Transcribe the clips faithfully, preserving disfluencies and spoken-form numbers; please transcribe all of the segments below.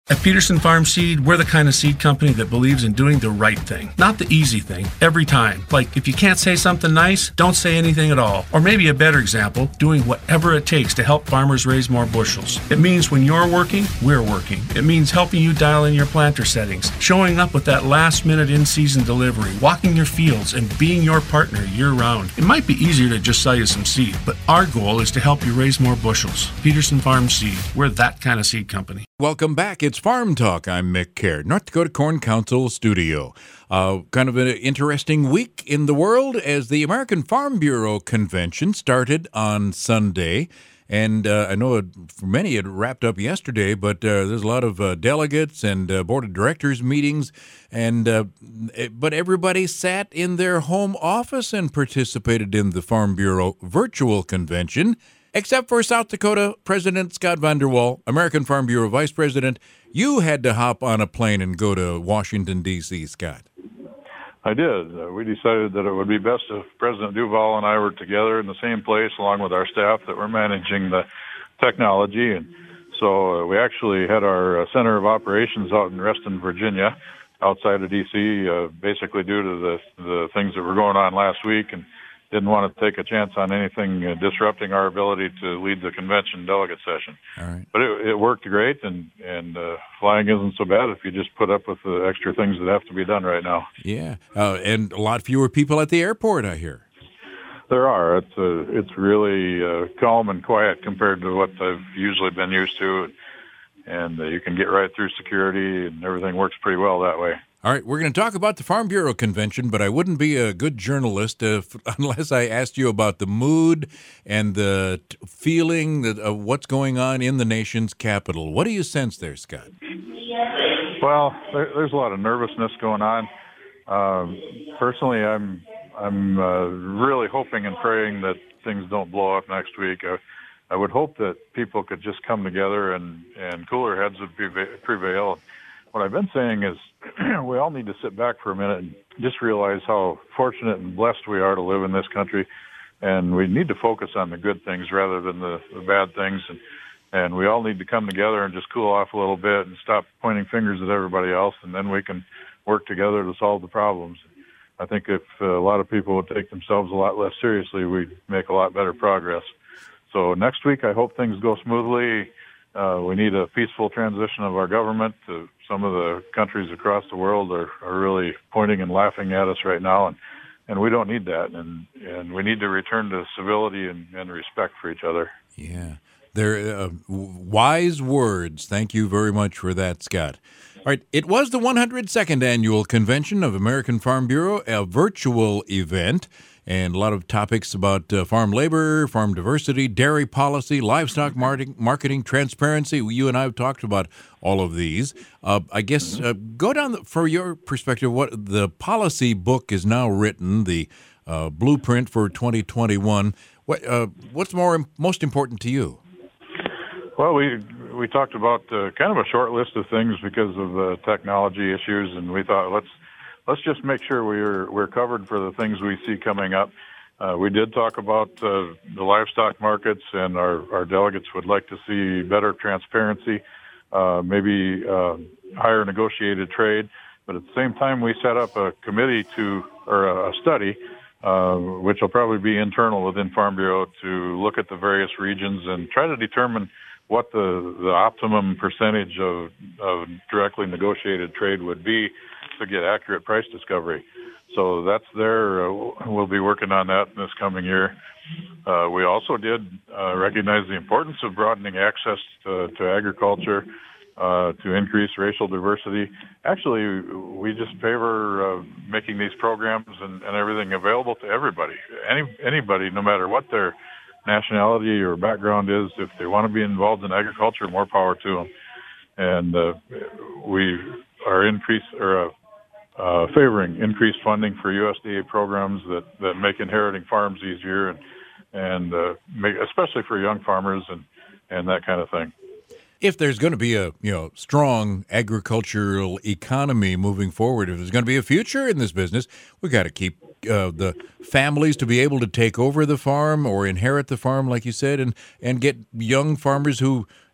At Peterson Farm Seed, we're the kind of seed company that believes in doing the right thing, not the easy thing, every time. Like, if you can't say something nice, don't say anything at all. Or maybe a better example, doing whatever it takes to help farmers raise more bushels. It means when you're working, we're working. It means helping you dial in your planter settings, showing up with that last-minute in-season delivery, walking your fields, and being your partner year-round. It might be easier to just sell you some seed, but our goal is to help you raise more bushels. Peterson Farm Seed, we're that kind of seed company. Welcome back. It's Farm Talk. I'm Mick Kerr, North Dakota Corn Council studio. Uh, kind of an interesting week in the world as the American Farm Bureau Convention started on Sunday. And uh, I know it, for many it wrapped up yesterday, but uh, there's a lot of uh, delegates and uh, board of directors meetings. And uh, but everybody sat in their home office and participated in the Farm Bureau virtual convention. Except for South Dakota President Scott Vander Wal, American Farm Bureau Vice President. You had to hop on a plane and go to Washington, D C, Scott. I did. Uh, we decided that it would be best if President Duval and I were together in the same place, along with our staff that were managing the technology. And so uh, we actually had our uh, Center of Operations out in Reston, Virginia, outside of D C, uh, basically due to the, the things that were going on last week, and didn't want to take a chance on anything uh, disrupting our ability to lead the convention delegate session. All right. But it, it worked great, and, and uh, flying isn't so bad if you just put up with the extra things that have to be done right now. Yeah, uh, and a lot fewer people at the airport, I hear. There are. It's uh, it's really uh, calm and quiet compared to what I've usually been used to, and uh, you can get right through security, and everything works pretty well that way. All right, we're going to talk about the Farm Bureau Convention, but I wouldn't be a good journalist if, unless I asked you about the mood and the t- feeling that, of what's going on in the nation's capital. What do you sense there, Scott? Well, there, there's a lot of nervousness going on. Um, personally, I'm I'm uh, really hoping and praying that things don't blow up next week. I, I would hope that people could just come together and, and cooler heads would prevail. What I've been saying is we all need to sit back for a minute and just realize how fortunate and blessed we are to live in this country, and we need to focus on the good things rather than the, the bad things, and, and we all need to come together and just cool off a little bit and stop pointing fingers at everybody else, and then we can work together to solve the problems. I think if uh, a lot of people would take themselves a lot less seriously, we'd make a lot better progress. So next week, I hope things go smoothly. Uh, we need a peaceful transition of our government. Uh, some of the countries across the world are, are really pointing and laughing at us right now, and, and we don't need that. And, and we need to return to civility and, and respect for each other. Yeah, they're uh, wise words. Thank you very much for that, Scott. All right, it was the one hundred second Annual Convention of American Farm Bureau, a virtual event, and a lot of topics about uh, farm labor, farm diversity, dairy policy, livestock marketing, marketing, transparency. You and I have talked about all of these. Uh, I guess uh, go down, the, for your perspective, what the policy book is now written, the uh, blueprint for twenty twenty-one. What uh, What's more most important to you? Well, we we talked about uh, kind of a short list of things because of the technology issues, and we thought let's let's just make sure we're we're covered for the things we see coming up. Uh, we did talk about uh, the livestock markets, and our, our delegates would like to see better transparency, uh, maybe uh, higher negotiated trade. But at the same time, we set up a committee to or a study, uh, which will probably be internal within Farm Bureau, to look at the various regions and try to determine what the, the optimum percentage of, of directly negotiated trade would be to get accurate price discovery. So that's there. Uh, we'll be working on that this coming year. Uh, we also did uh, recognize the importance of broadening access to, to agriculture, uh, to increase racial diversity. Actually, we just favor uh, making these programs and, and everything available to everybody. Any anybody, no matter what their nationality or background is, if they want to be involved in agriculture, more power to them. And uh, we are increase or uh, uh, favoring increased funding for U S D A programs that, that make inheriting farms easier, and and uh, make, especially for young farmers and, and that kind of thing. If there's going to be a you know strong agricultural economy moving forward, if there's going to be a future in this business, we got to keep uh, the families to be able to take over the farm or inherit the farm, like you said, and and get young farmers who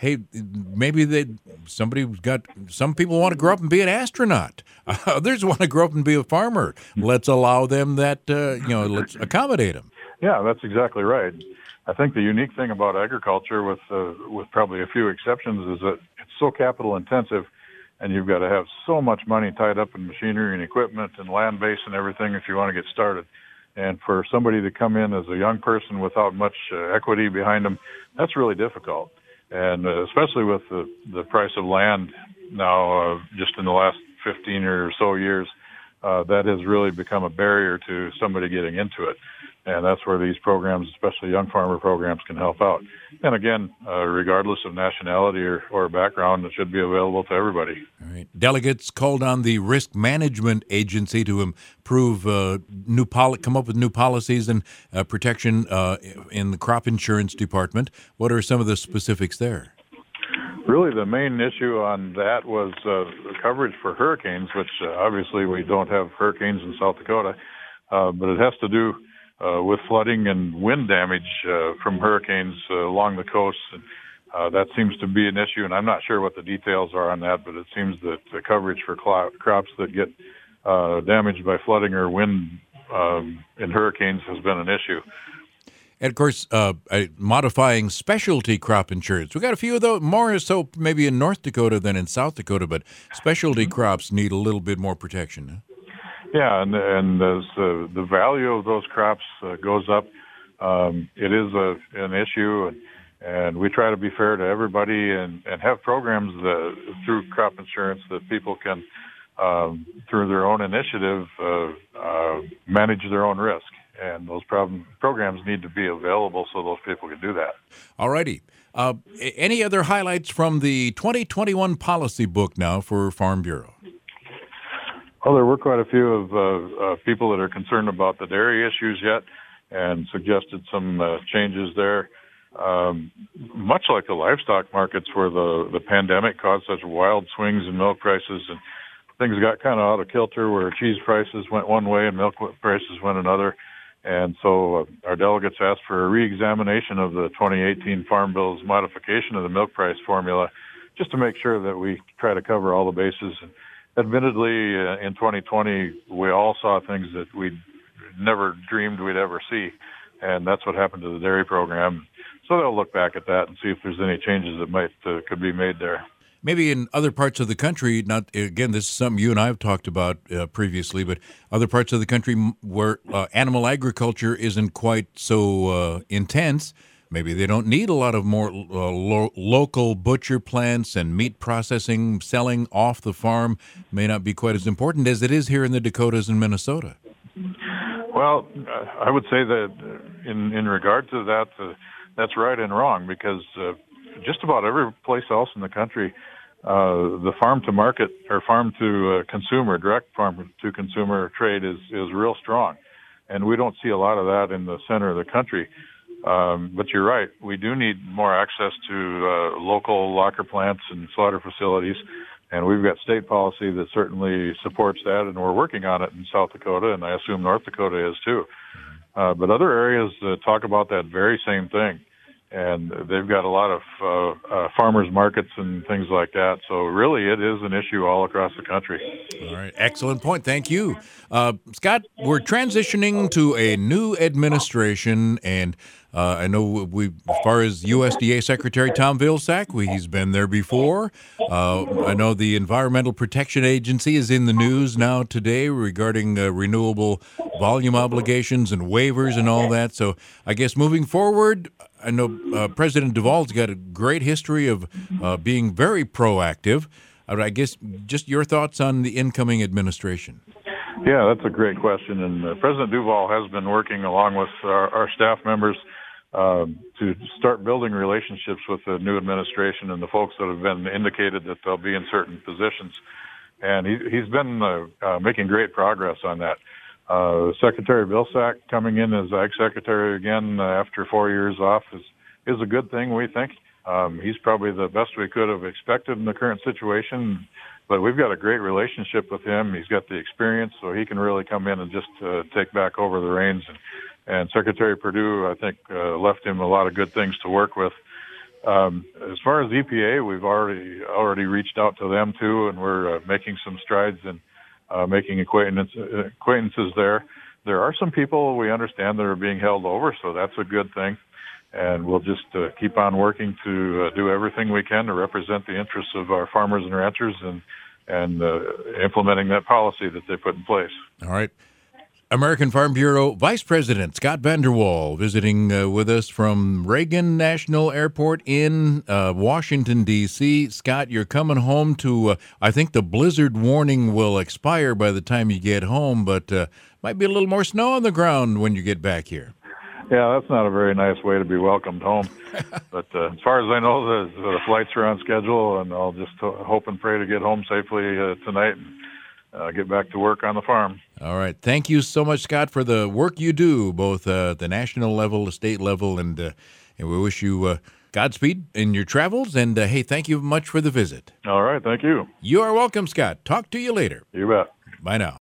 hey, maybe they somebody got some people want to grow up and be an astronaut. Others want to grow up and be a farmer. Let's allow them that. Uh, you know, let's accommodate them. Yeah, that's exactly right. I think the unique thing about agriculture, with uh, with probably a few exceptions, is that it's so capital intensive, and you've got to have so much money tied up in machinery and equipment and land base and everything if you want to get started. And for somebody to come in as a young person without much uh, equity behind them, that's really difficult. And uh, especially with the, the price of land now, uh, just in the last fifteen or so years, uh, that has really become a barrier to somebody getting into it. And that's where these programs, especially young farmer programs, can help out. And again, uh, regardless of nationality or, or background, it should be available to everybody. All right. Delegates called on the Risk Management Agency to improve uh, new poli- come up with new policies and uh, protection uh, in the crop insurance department. What are some of the specifics there? Really, the main issue on that was uh, the coverage for hurricanes, which uh, obviously we don't have hurricanes in South Dakota, uh, but it has to do Uh, with flooding and wind damage uh, from hurricanes uh, along the coast. And, uh, that seems to be an issue, and I'm not sure what the details are on that, but it seems that the coverage for cl- crops that get uh, damaged by flooding or wind um, in hurricanes has been an issue. And, of course, uh, uh, modifying specialty crop insurance. We've got a few of those, more so maybe in North Dakota than in South Dakota, but specialty crops need a little bit more protection. Huh? Yeah, and and as uh, the value of those crops uh, goes up, um, it is a, an issue, and, and we try to be fair to everybody and, and have programs that, through crop insurance that people can, um, through their own initiative, uh, uh, manage their own risk. And those problem, programs need to be available so those people can do that. All righty. Uh, any other highlights from the twenty twenty-one policy book now for Farm Bureau? Well, there were quite a few of uh, uh, people that are concerned about the dairy issues yet and suggested some uh, changes there. Um, much like the livestock markets where the, the pandemic caused such wild swings in milk prices, and things got kind of out of kilter where cheese prices went one way and milk prices went another. And so uh, our delegates asked for a re-examination of the twenty eighteen Farm Bill's modification of the milk price formula just to make sure that we try to cover all the bases. And admittedly, uh, in twenty twenty, we all saw things that we never dreamed we'd ever see, and that's what happened to the dairy program. So they'll look back at that and see if there's any changes that might uh, could be made there. Maybe in other parts of the country, not again, this is something you and I have talked about uh, previously, but other parts of the country where uh, animal agriculture isn't quite so uh, intense, maybe they don't need a lot of more uh, lo- local butcher plants, and meat processing, selling off the farm may not be quite as important as it is here in the Dakotas and Minnesota. Well, I would say that in, in regard to that, uh, that's right and wrong, because uh, just about every place else in the country, uh, the farm-to-market or farm-to-consumer, direct farm-to-consumer trade is, is real strong, and we don't see a lot of that in the center of the country. Um, but you're right. We do need more access to uh, local locker plants and slaughter facilities, and we've got state policy that certainly supports that, and we're working on it in South Dakota, and I assume North Dakota is too. Uh, but other areas uh, talk about that very same thing, and they've got a lot of uh, uh, farmers markets and things like that. So really it is an issue all across the country. All right. Excellent point. Thank you. Uh, Scott, we're transitioning to a new administration, and uh, I know we, as far as U S D A Secretary Tom Vilsack, we, he's been there before. Uh, I know the Environmental Protection Agency is in the news now today regarding uh, renewable volume obligations and waivers and all that. So I guess moving forward, I know uh, President Duvall's got a great history of uh, being very proactive. I guess just your thoughts on the incoming administration. Yeah, that's a great question. And uh, President Duvall has been working along with our, our staff members um, to start building relationships with the new administration and the folks that have been indicated that they'll be in certain positions. And he, he's been uh, uh, making great progress on that. Uh, Secretary Vilsack coming in as Ag Secretary again uh, after four years off is, is a good thing, we think. Um, he's probably the best we could have expected in the current situation, but we've got a great relationship with him. He's got the experience, so he can really come in and just uh, take back over the reins. And, and Secretary Perdue, I think, uh, left him a lot of good things to work with. Um, as far as E P A, we've already already reached out to them too, and we're uh, making some strides in uh, making acquaintance, uh, acquaintances there. There are some people we understand that are being held over, so that's a good thing. And we'll just uh, keep on working to uh, do everything we can to represent the interests of our farmers and ranchers and and uh, implementing that policy that they put in place. All right. American Farm Bureau Vice President Scott Vander Wal visiting uh, with us from Reagan National Airport in uh, Washington, D C Scott, you're coming home to, uh, I think the blizzard warning will expire by the time you get home, but uh, might be a little more snow on the ground when you get back here. Yeah, that's not a very nice way to be welcomed home. But uh, as far as I know, the, the flights are on schedule, and I'll just ho- hope and pray to get home safely uh, tonight and uh, get back to work on the farm. All right. Thank you so much, Scott, for the work you do, both uh, at the national level, the state level, and, uh, and we wish you uh, Godspeed in your travels. And, uh, hey, thank you much for the visit. All right. Thank you. You are welcome, Scott. Talk to you later. You bet. Bye now.